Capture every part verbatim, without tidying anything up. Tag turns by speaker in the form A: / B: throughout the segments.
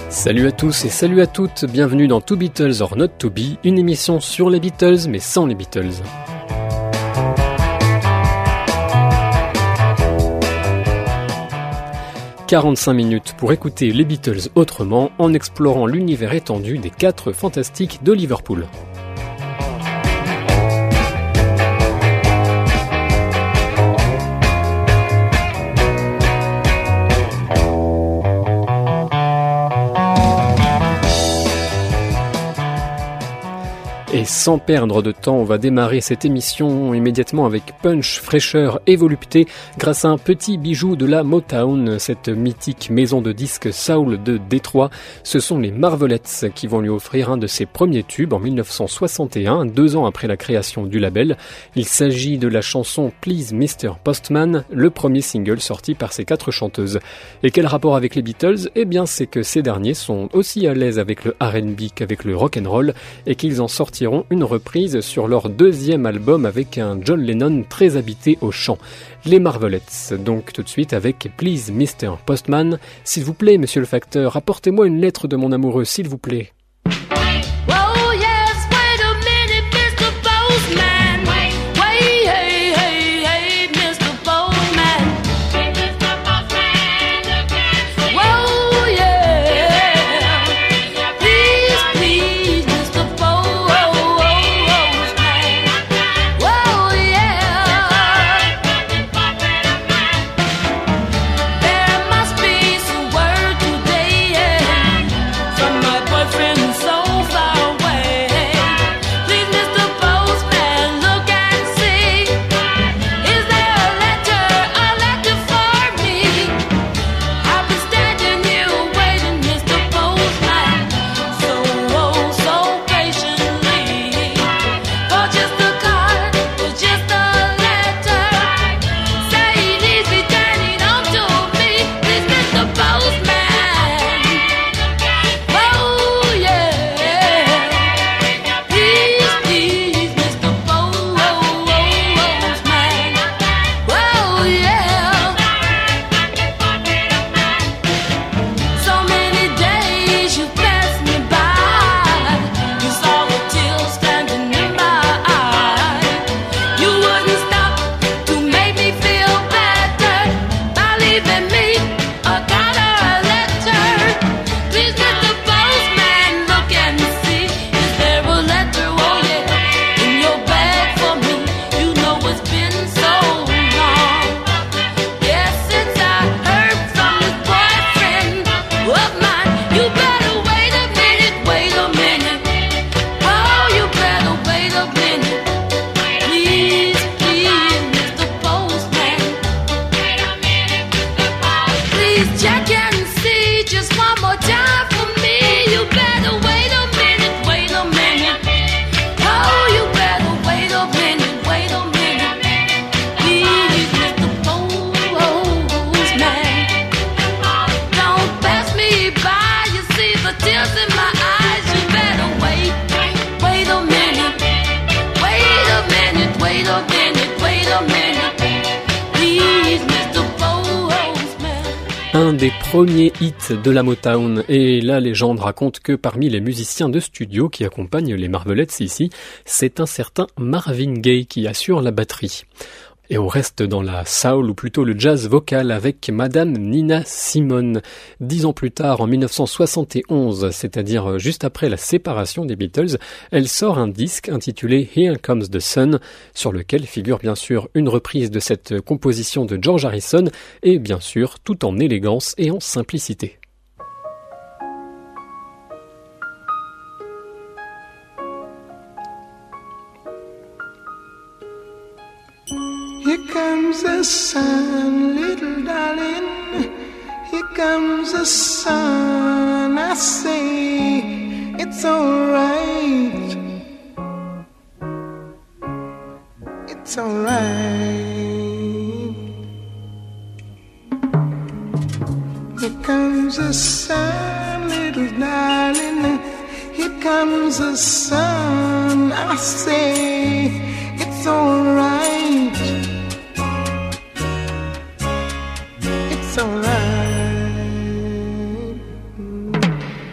A: Salut à tous et salut à toutes, bienvenue dans To Beatles or Not To Be, une émission sur les Beatles mais sans les Beatles. quarante-cinq minutes pour écouter les Beatles autrement en explorant l'univers étendu des quatre fantastiques de Liverpool. Et sans perdre de temps, on va démarrer cette émission immédiatement avec punch, fraîcheur et volupté grâce à un petit bijou de la Motown, cette mythique maison de disques soul de Détroit. Ce sont les Marvelettes qui vont lui offrir un de ses premiers tubes en dix-neuf cent soixante et un, deux ans après la création du label. Il s'agit de la chanson Please mister Postman, le premier single sorti par ces quatre chanteuses. Et quel rapport avec les Beatles ? Eh bien, c'est que ces derniers sont aussi à l'aise avec le R and B qu'avec le rock'n'roll et qu'ils en sortiront une reprise sur leur deuxième album avec un John Lennon très habité au chant. Les Marvelettes, donc tout de suite avec Please mister Postman. S'il vous plaît, monsieur le facteur, apportez-moi une lettre de mon amoureux, s'il vous plaît. Un des premiers hits de la Motown, et la légende raconte que parmi les musiciens de studio qui accompagnent les Marvelettes ici, c'est un certain Marvin Gaye qui assure la batterie. Et on reste dans la soul, ou plutôt le jazz vocal, avec Madame Nina Simone. Dix ans plus tard, en dix-neuf cent soixante et onze, c'est-à-dire juste après la séparation des Beatles, elle sort un disque intitulé Here Comes the Sun, sur lequel figure bien sûr une reprise de cette composition de George Harrison, et bien sûr tout en élégance et en simplicité.
B: Here comes the sun, little darling. Here comes the sun. I say it's alright. It's alright. Here comes the sun, little darling. Here comes the sun. I say it's alright. It's alright.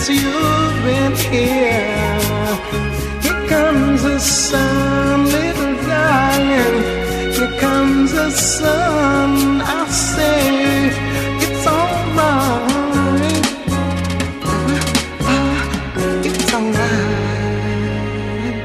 B: since you've been here. Here comes the sun, little darling. Here comes the sun. I say it's alright. It's alright.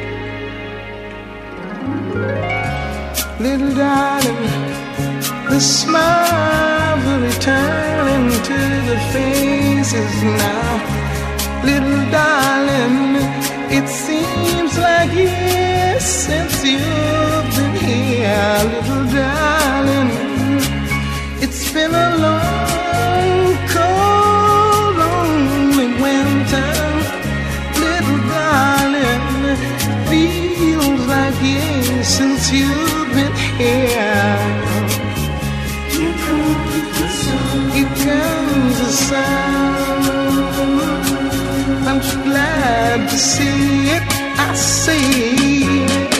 B: Little darling, the smiles are returning to the faces now. Little darling, it seems like years since you've been here. Little darling, it's been a long, cold, lonely winter. Little darling, feels like years since you've been here. Here comes the sun. Here comes the sun. I'm so glad to see it. I see it.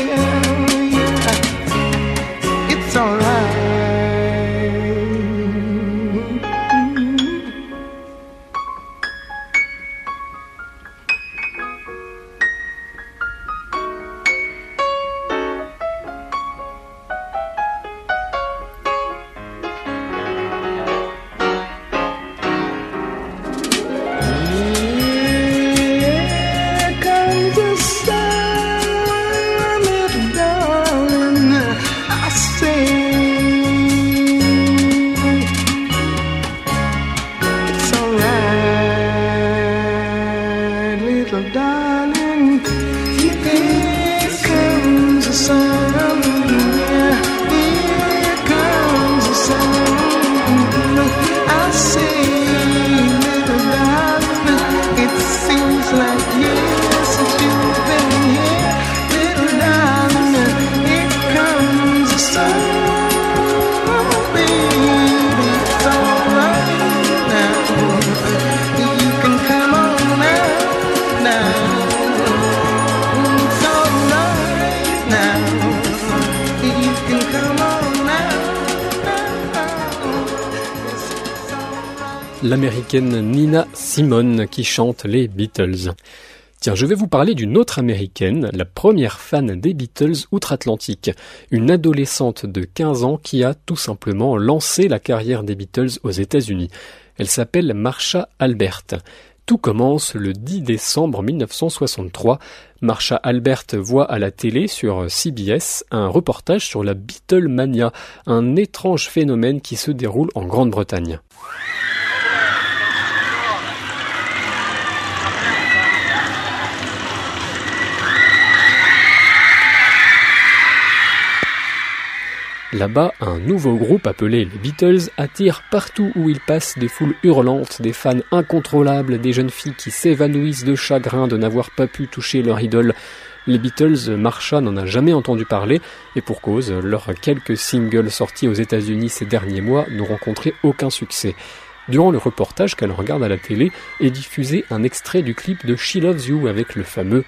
B: It's alright.
A: L'américaine Nina Simone qui chante les Beatles. Tiens, je vais vous parler d'une autre américaine, la première fan des Beatles outre-Atlantique, une adolescente de quinze ans qui a tout simplement lancé la carrière des Beatles aux États-Unis. Elle s'appelle Marsha Albert. Tout commence le dix décembre mille neuf cent soixante-trois. Marsha Albert voit à la télé sur C B S un reportage sur la Beatlemania, un étrange phénomène qui se déroule en Grande-Bretagne. Là-bas, un nouveau groupe appelé les Beatles attire partout où il passe des foules hurlantes, des fans incontrôlables, des jeunes filles qui s'évanouissent de chagrin de n'avoir pas pu toucher leur idole. Les Beatles, Marsha n'en a jamais entendu parler, et pour cause, leurs quelques singles sortis aux États-Unis ces derniers mois n'ont rencontré aucun succès. Durant le reportage qu'elle regarde à la télé, est diffusé un extrait du clip de She Loves You avec le fameux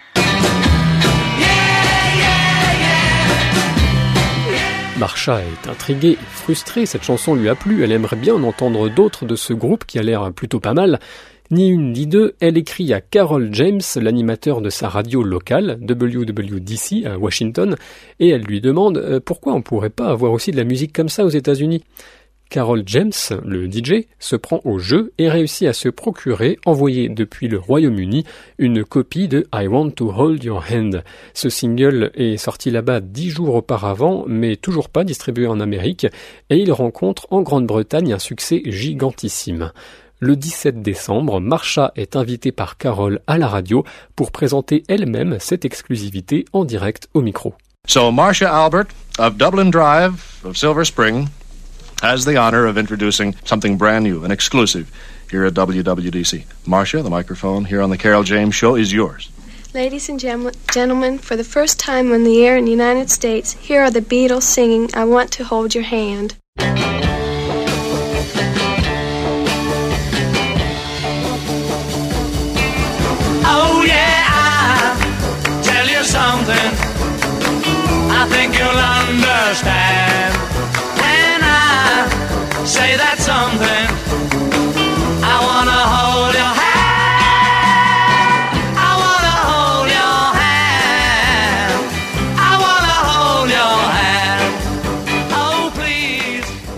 A: Marsha est intriguée et frustrée, cette chanson lui a plu, elle aimerait bien en entendre d'autres de ce groupe qui a l'air plutôt pas mal. Ni une ni deux, elle écrit à Carol James, l'animateur de sa radio locale, W W D C à Washington, et elle lui demande euh, pourquoi on pourrait pas avoir aussi de la musique comme ça aux États-Unis. Carol James, le D J, se prend au jeu et réussit à se procurer, envoyé depuis le Royaume-Uni, une copie de I Want to Hold Your Hand. Ce single est sorti là-bas dix jours auparavant, mais toujours pas distribué en Amérique, et il rencontre en Grande-Bretagne un succès gigantissime. Le dix-sept décembre, Marsha est invitée par Carol à la radio pour présenter elle-même cette exclusivité en direct au micro.
C: So Marsha Albert of Dublin Drive of Silver Spring has the honor of introducing something brand new and exclusive here at W W D C. Marsha, the microphone here on the Carol James Show is yours.
D: Ladies and gem- gentlemen, for the first time on the air in the United States, here are the Beatles singing I Want to Hold Your Hand.
E: Oh yeah, I'll tell you something I think you'll understand when I say that something I wanna hold your hand.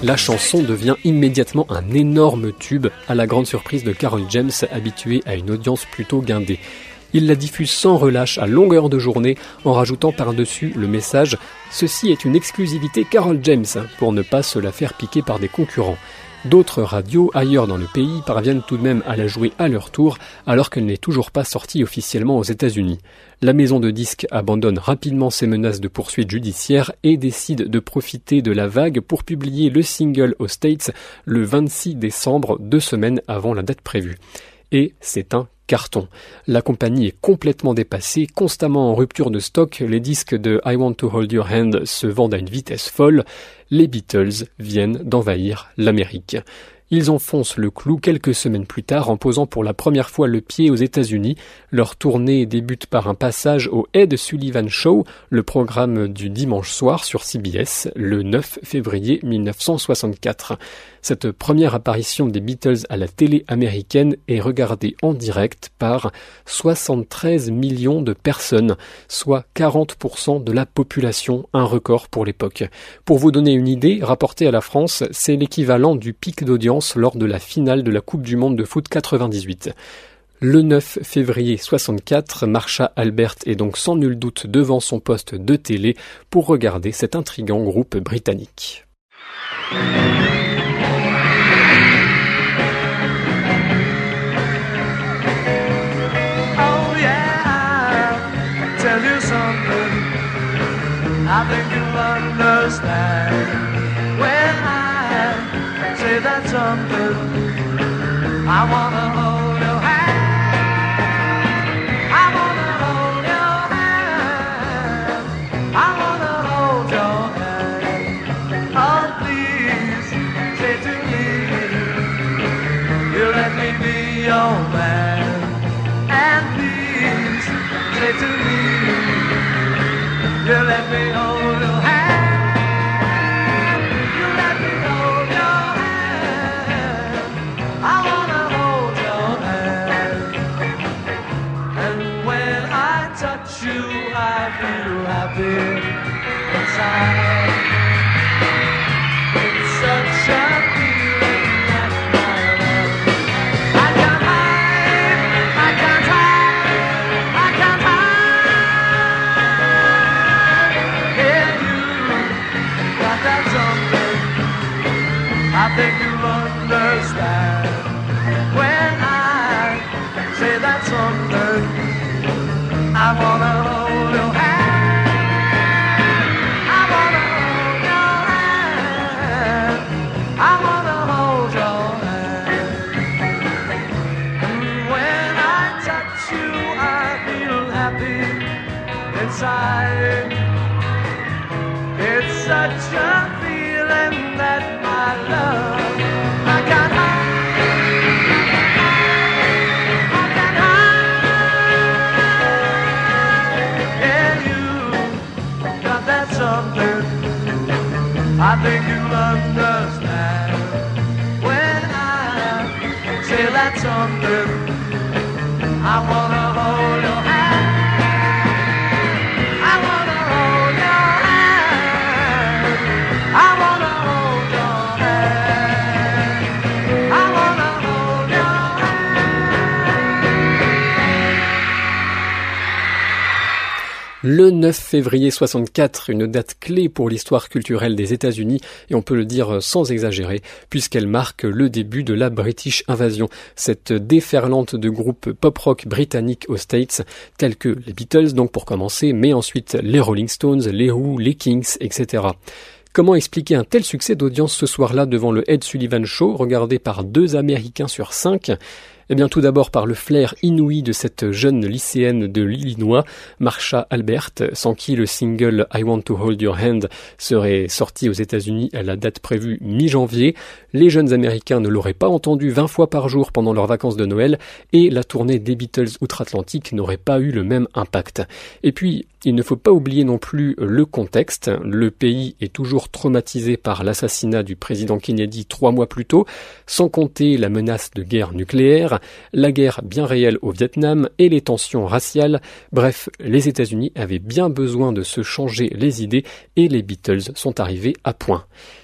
A: La chanson devient immédiatement un énorme tube, à la grande surprise de Carol James, habituée à une audience plutôt guindée. Il la diffuse sans relâche à longueur de journée, en rajoutant par-dessus le message « Ceci est une exclusivité Carol James » pour ne pas se la faire piquer par des concurrents. D'autres radios, ailleurs dans le pays, parviennent tout de même à la jouer à leur tour, alors qu'elle n'est toujours pas sortie officiellement aux États-Unis. La maison de disques abandonne rapidement ses menaces de poursuites judiciaires et décide de profiter de la vague pour publier le single aux States le vingt-six décembre, deux semaines avant la date prévue. Et c'est un carton. La compagnie est complètement dépassée, constamment en rupture de stock, les disques de I Want to Hold Your Hand se vendent à une vitesse folle. Les Beatles viennent d'envahir l'Amérique. Ils enfoncent le clou quelques semaines plus tard en posant pour la première fois le pied aux États-Unis. Leur tournée débute par un passage au Ed Sullivan Show, le programme du dimanche soir sur C B S, le neuf février mille neuf cent soixante-quatre. Cette première apparition des Beatles à la télé américaine est regardée en direct par soixante-treize millions de personnes, soit quarante pour cent de la population, un record pour l'époque. Pour vous donner une idée, rapporté à la France, c'est l'équivalent du pic d'audience lors de la finale de la Coupe du Monde de foot quatre-vingt-dix-huit. Le neuf février soixante-quatre, Marsha Albert est donc sans nul doute devant son poste de télé pour regarder cet intrigant groupe britannique.
E: I think you'll understand when I say that something. I wanna hold your hand. I wanna hold your hand. I wanna hold your hand. Oh, please say to me, you let me be your man. And please say to me, you let me hold your hand. You let me hold your hand. I wanna hold your hand. And when I touch you, I feel happy inside. It's such a feeling that my love I can't hide, I can't hide, I can't hide. I think you'll understand when I say that something. I wanna hold your hand. I wanna hold your hand. I wanna hold your hand. And when I touch you, I feel happy inside. It's such a feeling that my love I can't hide, I can't hide. Yeah, you got that something. I think you'll understand when I say that something. I wanna hold your hand. I wanna hold your hand. I wanna hold your hand. I wanna hold your hand.
A: Le neuf février soixante-quatre, une date clé pour l'histoire culturelle des États-Unis, et on peut le dire sans exagérer, puisqu'elle marque le début de la British Invasion, cette déferlante de groupes pop-rock britanniques aux States, tels que les Beatles, donc pour commencer, mais ensuite les Rolling Stones, les Who, les Kings, et cetera. Comment expliquer un tel succès d'audience ce soir-là devant le Ed Sullivan Show, regardé par deux Américains sur cinq ? Eh bien, tout d'abord par le flair inouï de cette jeune lycéenne de l'Illinois, Marsha Albert, sans qui le single I Want to Hold Your Hand serait sorti aux États-Unis à la date prévue mi-janvier. Les jeunes Américains ne l'auraient pas entendu vingt fois par jour pendant leurs vacances de Noël et la tournée des Beatles outre-Atlantique n'aurait pas eu le même impact. Et puis, il ne faut pas oublier non plus le contexte. Le pays est toujours traumatisé par l'assassinat du président Kennedy trois mois plus tôt, sans compter la menace de guerre nucléaire, la guerre bien réelle au Vietnam et les tensions raciales. Bref, les États-Unis avaient bien besoin de se changer les idées et les Beatles sont arrivés à point.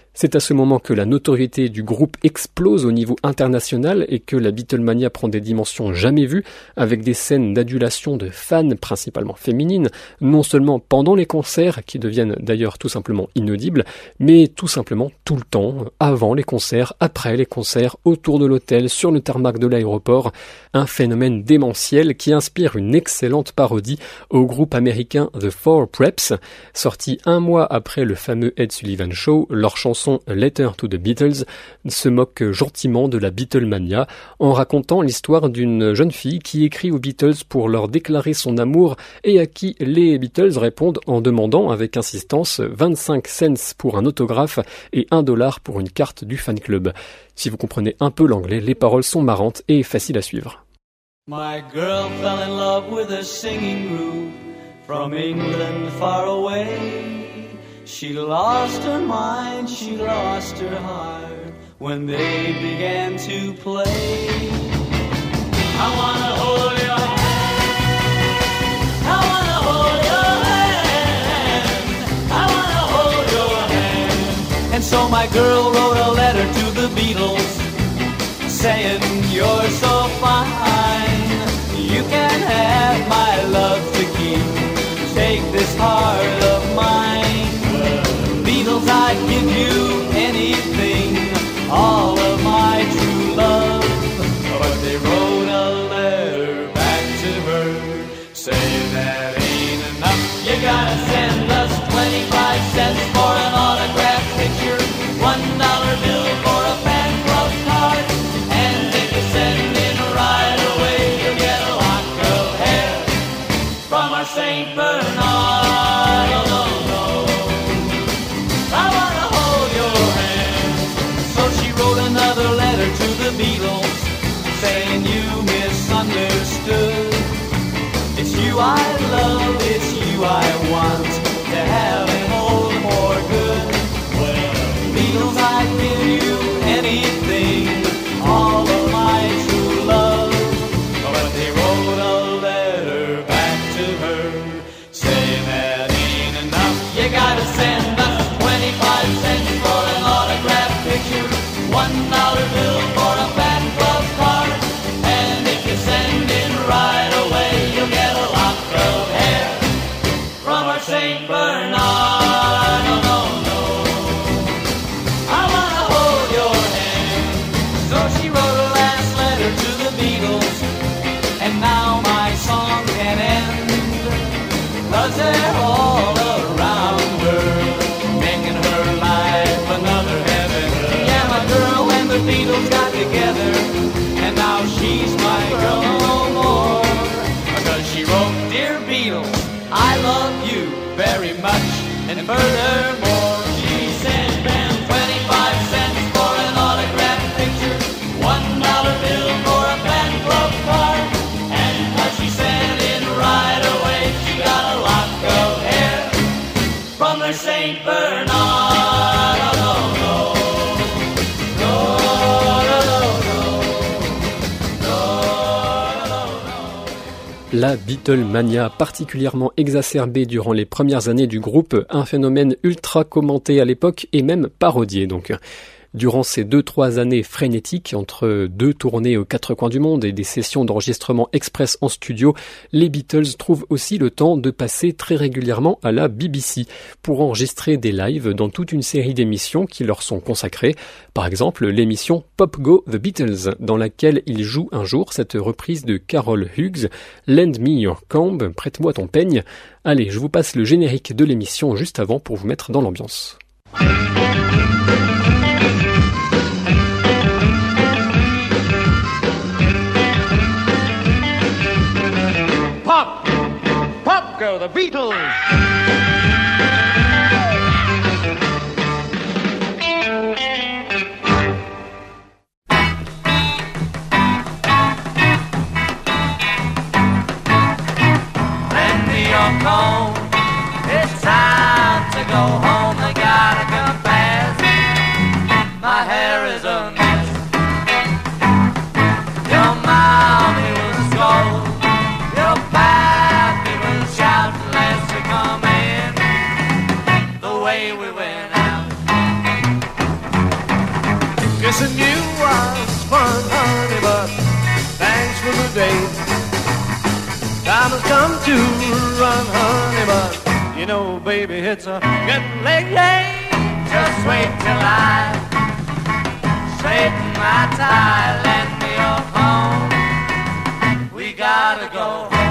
A: C'est à ce moment que la notoriété du groupe explose au niveau international et que la Beatlemania prend des dimensions jamais vues, avec des scènes d'adulation de fans, principalement féminines, non seulement pendant les concerts, qui deviennent d'ailleurs tout simplement inaudibles, mais tout simplement tout le temps, avant les concerts, après les concerts, autour de l'hôtel, sur le tarmac de l'aéroport, un phénomène démentiel qui inspire une excellente parodie au groupe américain The Four Preps, sorti un mois après le fameux Ed Sullivan Show. Leur chanson A Letter to the Beatles se moque gentiment de la Beatlemania en racontant l'histoire d'une jeune fille qui écrit aux Beatles pour leur déclarer son amour et à qui les Beatles répondent en demandant avec insistance vingt-cinq cents pour un autographe et un dollar pour une carte du fan club. Si vous comprenez un peu l'anglais, les paroles sont marrantes et faciles à suivre.
F: My girl fell in love with a singing group from England far away. She lost her mind, she lost her heart when they began to play. I wanna hold your hand, I wanna hold your hand, I wanna hold your hand. And so my girl wrote a letter to the Beatles saying, you're so fine, you can have my love to keep, take this heart of mine. Beatles, I'd give you anything, all of my true love. But they wrote a letter back to her, saying that ain't enough. You gotta send us twenty-five cents for an autographed picture, one dollar bill for a fan club card, and if you send it right away, you'll get a lock of hair from our Saint Bernard. Another letter to the Beatles saying you misunderstood. It's you I love, it's you I want to have and hold for good. Well, Beatles, I'd give you anything, all of my true love. But they wrote a letter back to her saying that ain't enough. You gotta send us twenty-five cents for an autographed picture, one dollar bill for a fan club card, and if you send it right away, you'll get a lock of hair from our Saint Bernard. No, no, no, I wanna hold your hand. So she wrote a last letter to the Beatles, and now my song can end, 'cause they're all around her, making her life another heaven. Yeah, my girl, when the Beatles got together, and now she's my girl no more, because she wrote, dear Beatles, I love you very much, and furthermore, she sent them twenty-five cents for an autographed picture, one dollar bill for a fan club card, and because she sent it right away, she got a lock of hair from her Saint Bernard. Oh, no, no.
A: La Beatlemania, particulièrement exacerbée durant les premières années du groupe, un phénomène ultra commenté à l'époque et même parodié donc. Durant ces deux trois années frénétiques, entre deux tournées aux quatre coins du monde et des sessions d'enregistrement express en studio, les Beatles trouvent aussi le temps de passer très régulièrement à la B B C pour enregistrer des lives dans toute une série d'émissions qui leur sont consacrées. Par exemple, l'émission Pop Go The Beatles, dans laquelle ils jouent un jour cette reprise de Carol Hughes, Lend Me Your Comb, prête-moi ton peigne. Allez, je vous passe le générique de l'émission juste avant pour vous mettre dans l'ambiance.
G: Pop! Pop go the Beatles!
F: Lend me your comb, it's time to go home. I gotta go fast, my hair is a mess. Your mommy was scold, your pappy was shouting, let's come in. The way we went out, time has come to run, honey, but you know, baby, it's a getting late, late. Just wait till I straighten my tie, let me off home. We gotta go home.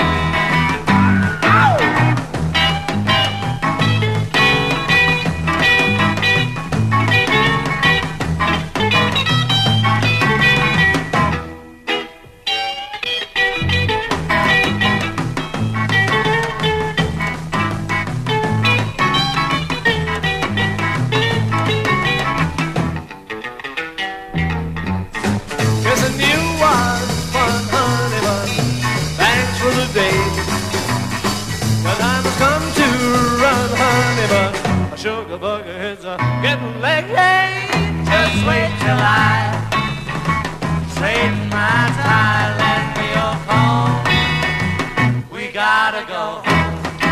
F: Sugar bugger is a getting late, late. Just wait till I straighten my tie, let me off home. We gotta go home.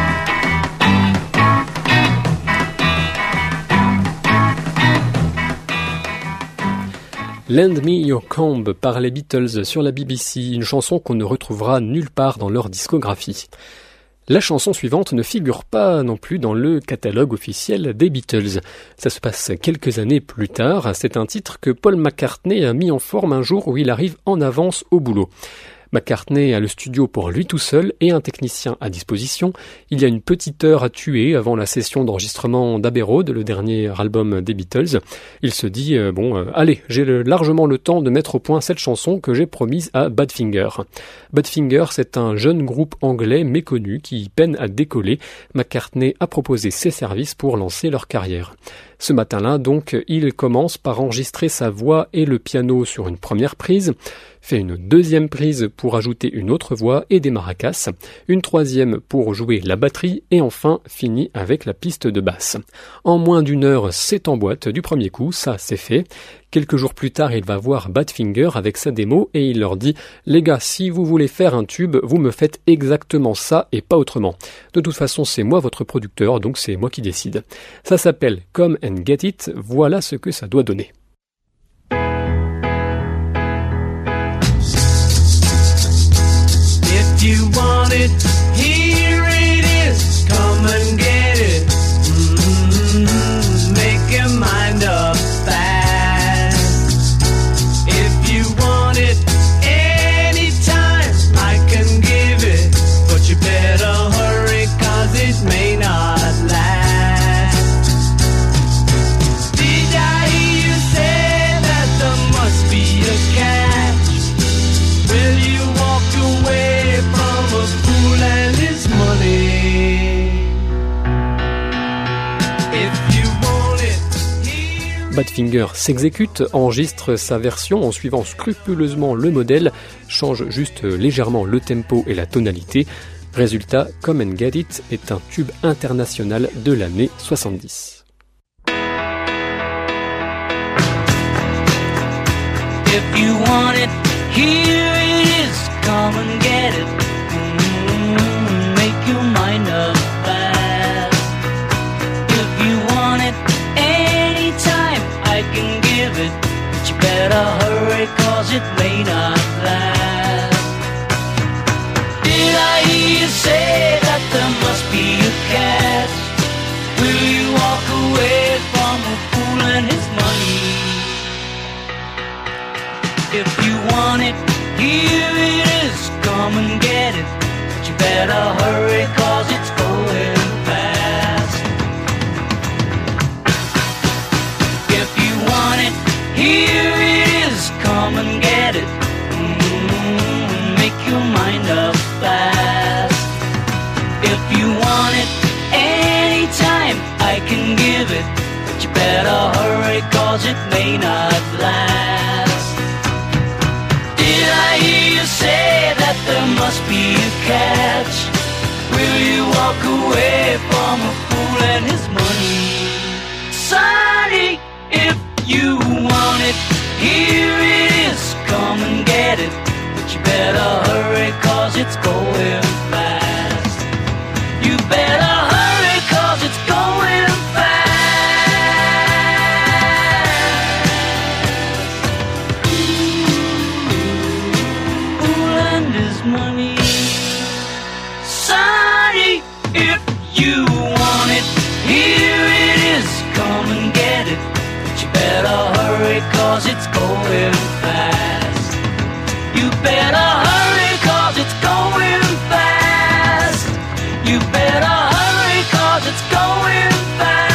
A: Lend Me Your Comb par les Beatles sur la B B C, une chanson qu'on ne retrouvera nulle part dans leur discographie. La chanson suivante ne figure pas non plus dans le catalogue officiel des Beatles. Ça se passe quelques années plus tard. C'est un titre que Paul McCartney a mis en forme un jour où il arrive en avance au boulot. McCartney a le studio pour lui tout seul et un technicien à disposition. Il y a une petite heure à tuer avant la session d'enregistrement d'Abbey Road, le dernier album des Beatles. Il se dit, euh, bon, euh, allez, j'ai le, largement le temps de mettre au point cette chanson que j'ai promise à Badfinger. Badfinger, c'est un jeune groupe anglais méconnu qui peine à décoller. McCartney a proposé ses services pour lancer leur carrière. Ce matin-là, donc, il commence par enregistrer sa voix et le piano sur une première prise, fait une deuxième prise pour ajouter une autre voix et des maracas, une troisième pour jouer la batterie et enfin finit avec la piste de basse. En moins d'une heure, c'est en boîte du premier coup, ça c'est fait. Quelques jours plus tard, il va voir Badfinger avec sa démo et il leur dit « Les gars, si vous voulez faire un tube, vous me faites exactement ça et pas autrement. De toute façon, c'est moi votre producteur, donc c'est moi qui décide. » Ça s'appelle « Come and Get It », voilà ce que ça doit donner.
F: If you want it, here it is. Come and get it. Mm-hmm. Make your mind up fast. If you want it anytime, I can give it. But you better hurry, cause it may not last. Did I hear you say that there must be a catch? Will you walk away from a fool and his money? If you want it, here...
A: Badfinger s'exécute, enregistre sa version en suivant scrupuleusement le modèle, change juste légèrement le tempo et la tonalité. Résultat, Come and Get It est un tube international de l'année soixante-dix.
F: If you want it, here it is. Come and get it. Mm, make your mind up fast. If you want it anytime, I can give it. But you better hurry, cause it may not last. Did I hear you say that there must be a catch? Will you walk away from a fool and his money? If you want it, here it is, come and get it. But you better hurry, cause it's going fast. If you want it, here it is, come and get it. Mm-hmm. Make your mind up fast. If you want it anytime, I can give it. But you better hurry, cause it may not last. Did I hear you say that there must be a catch? Will you walk away from a fool and his money? Sonny, if you want it, here it is, come and get it. But you better hurry, cause it's going fast. You better hurry, cause it's going fast. Money. cause it's going fast. You better hurry cause it's going fast. You better hurry cause it's going fast.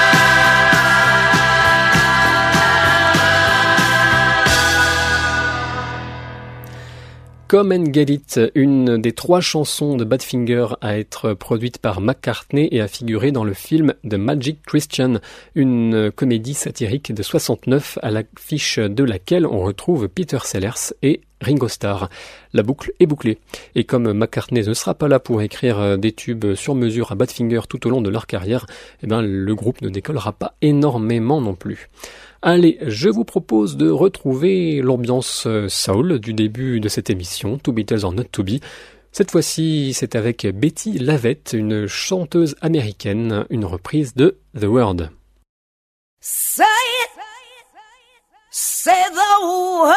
A: Come and Get It, une des trois chansons de Badfinger à être produite par McCartney et à figurer dans le film The Magic Christian, une comédie satirique de soixante-neuf à l'affiche de laquelle on retrouve Peter Sellers et Ringo Starr. La boucle est bouclée. Et comme McCartney ne sera pas là pour écrire des tubes sur mesure à Badfinger tout au long de leur carrière, eh ben, le groupe ne décollera pas énormément non plus. Allez, je vous propose de retrouver l'ambiance soul du début de cette émission, To Beatles or Not To Be. Cette fois-ci, c'est avec Betty Lavette, une chanteuse américaine, une reprise de The Word.
H: Say it, say the word,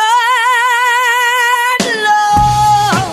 H: Lord.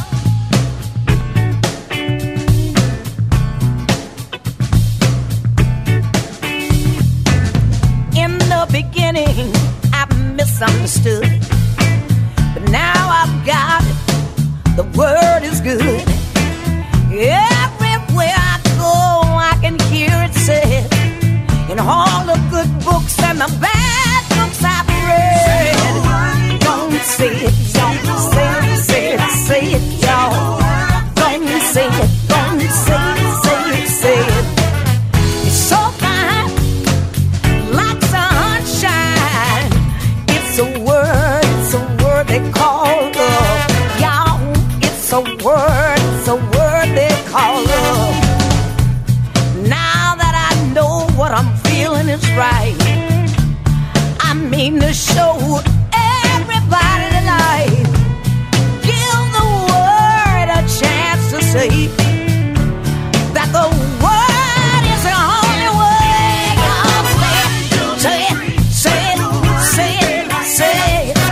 H: In the beginning, I misunderstood, but now I've got it. The word is good. Everywhere I go, I can hear it said. In all the good books and the bad books I've read. Don't say it, don't say it, say it, say it, y'all. Don't say it, don't say it, say it, say it. It's so fine, like sunshine. It's a word, it's a word they call love. Y'all, it's a word, it's a word they call love. Now that I know what I'm feeling is right, I mean to show everybody tonight. Give the word a chance to say that the word is the only way. Y'all say it, say it, say it, say it, say it.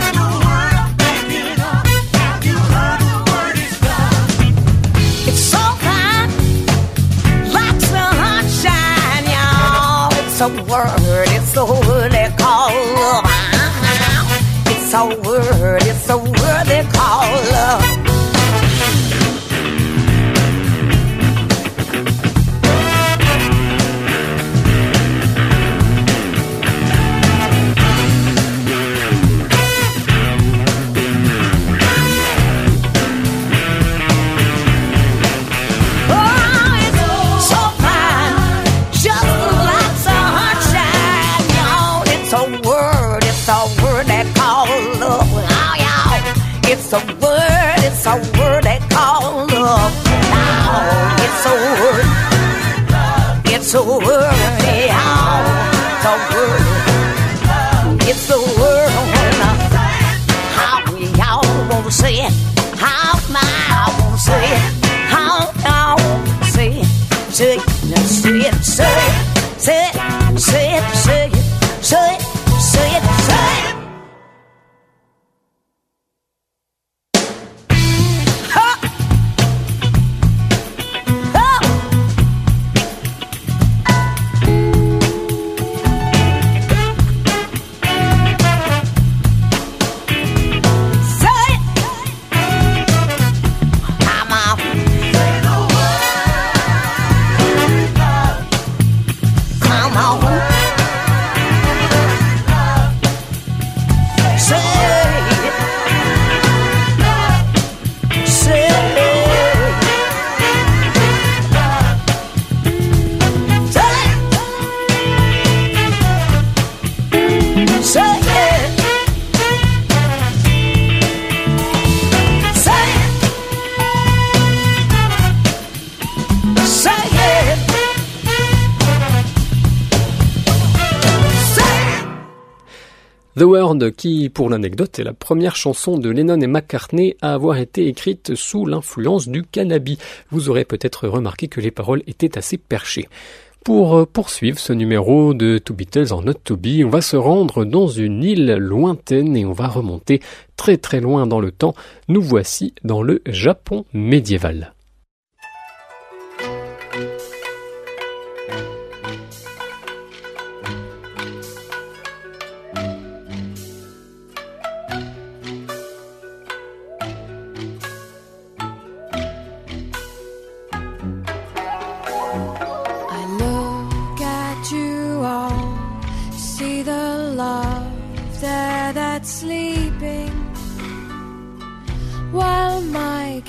H: It's so fine, like sunshine, y'all. It's a word, it's a word they call love. It's a word, it's a word they call love. Oh, it's so fine, just like sunshine, y'all. It's a word, it's a word they call love. Oh, y'all, it's a word, it's a word they call love. Oh, it's a word, it's a word, y'all. It's a word, it's a word. How we all wanna say it, how I wanna say it, how I wanna say it. Say it, say it, say it, say it, say it, say it, say it, say it, say it. Ha! Ha! Say it. I'm out. Come on. Say it. Say it. Say it. Say it. Say it. Say it. Say it.
A: The Word, qui, pour l'anecdote, est la première chanson de Lennon et McCartney à avoir été écrite sous l'influence du cannabis. Vous aurez peut-être remarqué que les paroles étaient assez perchées. Pour poursuivre ce numéro de To Beatles or Not To Be, on va se rendre dans une île lointaine et on va remonter très très loin dans le temps. Nous voici dans le Japon médiéval.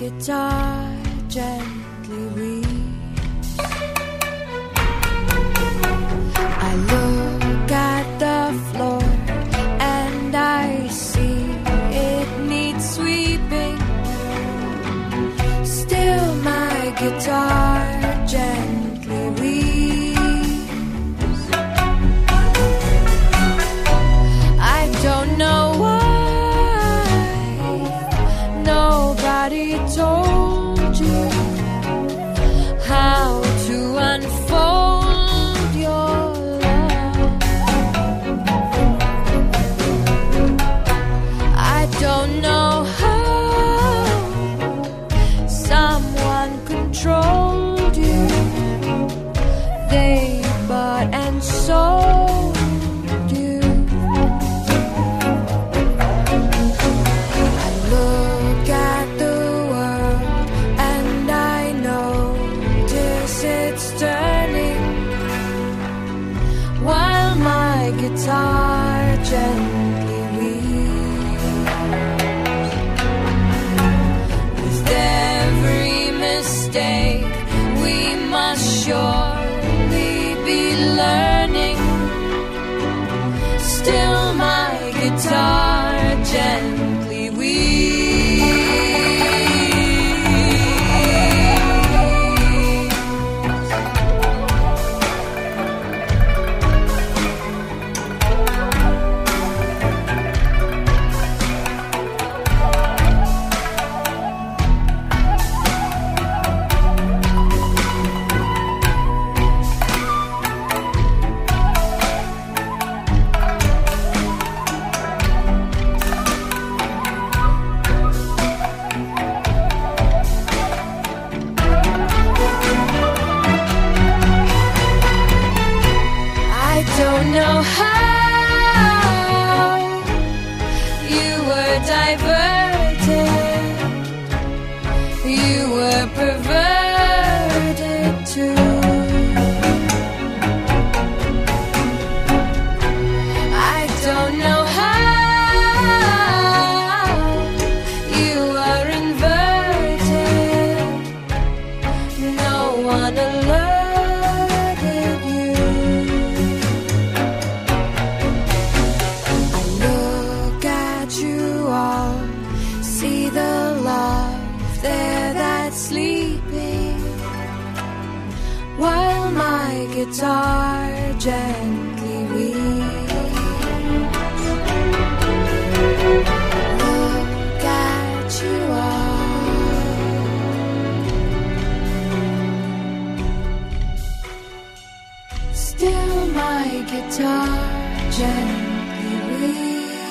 H: guitar gently weeps. I look at the floor and I see it needs sweeping. Still my guitar gently weeps. I don't know why nobody told you how to unfold your love. I don't know how someone controlled you. They bought and sold you. I look at the world and I notice it's turning while my guitar gently weeps. With every mistake we must surely be learning. Still my guitar gently weeps. I don't know how you were diverted, you were perverted too. I don't know how you are inverted, no one alerted you. I look at you all, see the love there that's sleeping, while my guitar gently weeps. Look at you all. Still my guitar gently weeps.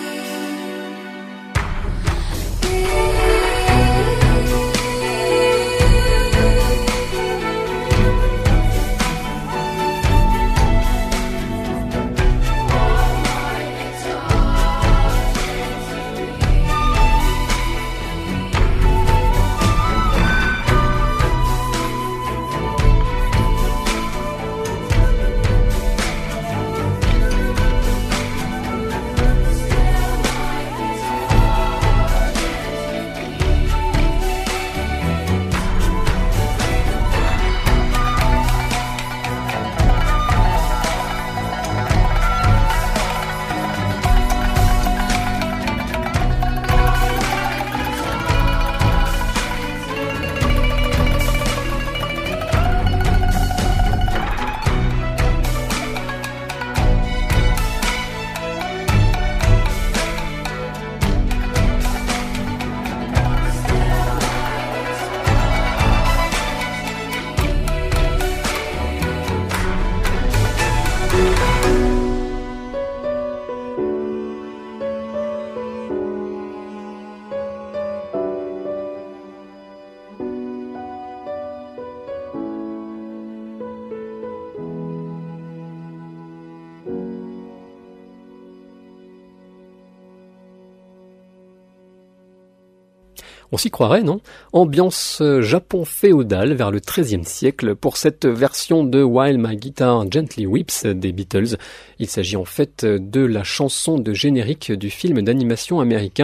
A: On s'y croirait, non? Ambiance Japon féodal vers le treizième siècle pour cette version de While My Guitar Gently Weeps des Beatles. Il s'agit en fait de la chanson de générique du film d'animation américain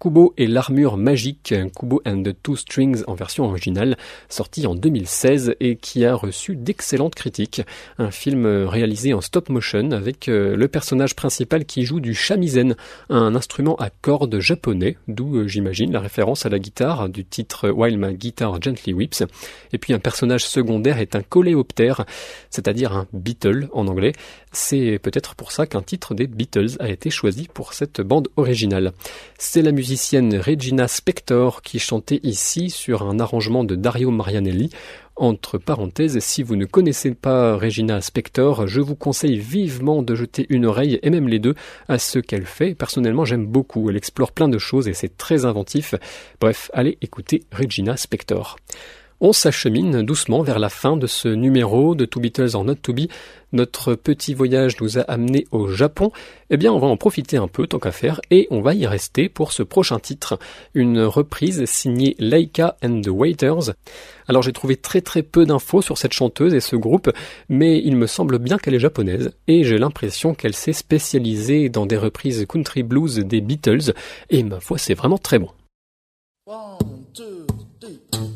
A: Kubo et l'armure magique, Kubo and the Two Strings en version originale, sorti en deux mille seize et qui a reçu d'excellentes critiques. Un film réalisé en stop motion avec le personnage principal qui joue du shamisen, un instrument à cordes japonais, d'où j'imagine la référence à la guitare du titre While My Guitar Gently Weeps. Et puis un personnage secondaire est un coléoptère, c'est-à-dire un beetle en anglais. C'est peut-être pour ça qu'un titre des Beatles a été choisi pour cette bande originale. C'est la musicienne Regina Spektor qui chantait ici sur un arrangement de Dario Marianelli. Entre parenthèses, si vous ne connaissez pas Regina Spektor, je vous conseille vivement de jeter une oreille, et même les deux, à ce qu'elle fait. Personnellement, j'aime beaucoup. Elle explore plein de choses et c'est très inventif. Bref, allez écouter Regina Spektor. On s'achemine doucement vers la fin de ce numéro de Two Beatles or Not To Be. Notre petit voyage nous a amené au Japon. Eh bien, on va en profiter un peu, tant qu'à faire, et on va y rester pour ce prochain titre. Une reprise signée Laika and the Waiters. Alors, j'ai trouvé très très peu d'infos sur cette chanteuse et ce groupe, mais il me semble bien qu'elle est japonaise, et j'ai l'impression qu'elle s'est spécialisée dans des reprises country blues des Beatles, et ma foi, c'est vraiment très bon.
B: One, two, three.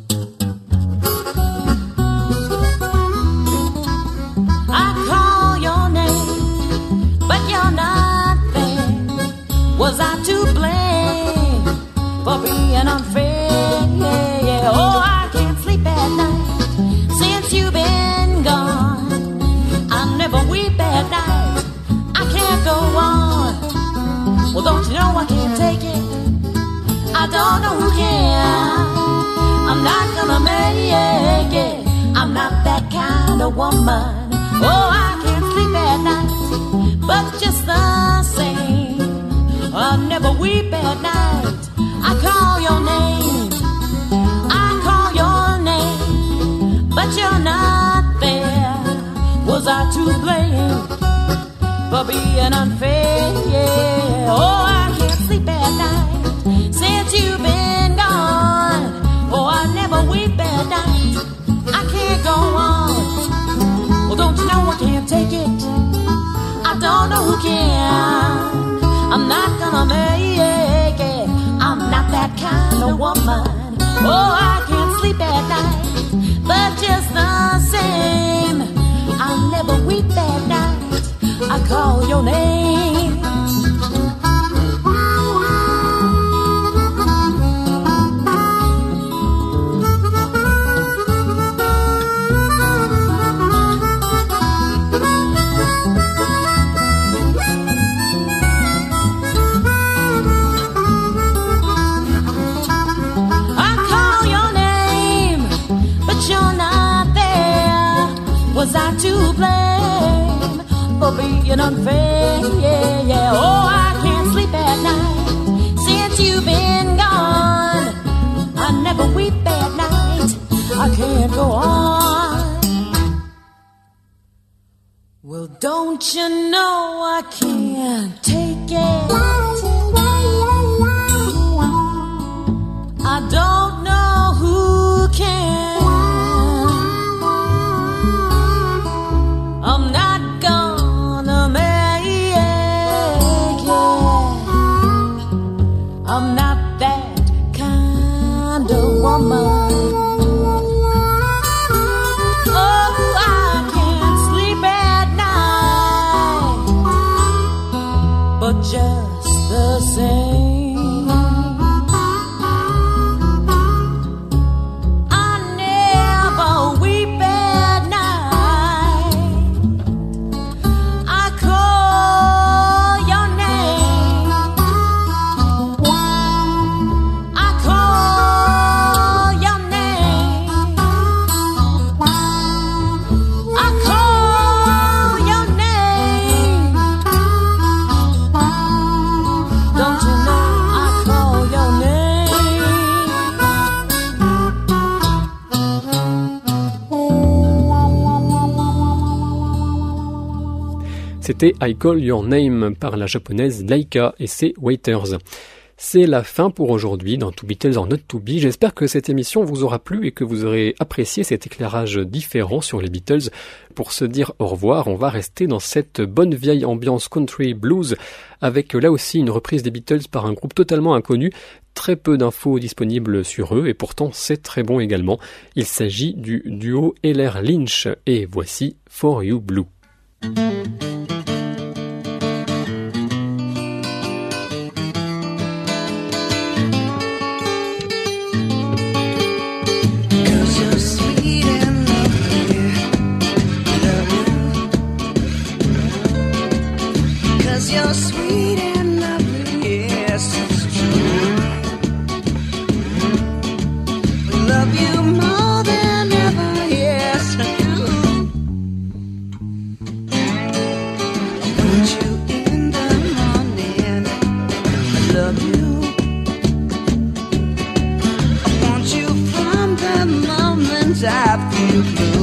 H: Was I to blame for being unfair? Yeah, yeah. Oh, I can't sleep at night since you've been gone. I never weep at night. I can't go on. Well, don't you know I can't take it? I don't know who can. I'm not gonna make it. I'm not that kind of woman. Oh, I can't sleep at night, but just the same, I never weep at night. I call your name, I call your name, but you're not there. Was I to blame for being unfair? Yeah. Oh, I can't sleep at night since you've been gone. Oh, I never weep at night. I can't go on. Well, don't you know I can't take it? I don't know who can. I'm not gonna make it. I'm not that kind of woman. Oh, I can't sleep at night, but just the same, I'll never weep at night. I call your name. Was I to blame for being unfair? Yeah, yeah. Oh, I can't sleep at night since you've been gone. I never weep at night. I can't go on. Well, don't you know I can't take it? I don't know who can. I'm not gonna make it. I'm not that kind of woman. Oh, I can't sleep at night, but just the same,
A: C'était I Call Your Name par la japonaise Laika et ses Waiters. C'est la fin pour aujourd'hui dans To Beatles or Not To Be. J'espère que cette émission vous aura plu et que vous aurez apprécié cet éclairage différent sur les Beatles. Pour se dire au revoir, on va rester dans cette bonne vieille ambiance country blues avec là aussi une reprise des Beatles par un groupe totalement inconnu. Très peu d'infos disponibles sur eux et pourtant c'est très bon également. Il s'agit du duo Heller-Lynch et voici For You Blue.
H: You're sweet and lovely, yes, it's true. We love you more than ever, yes, I do. I want you in the morning, I love you. I want you from the moment I feel blue.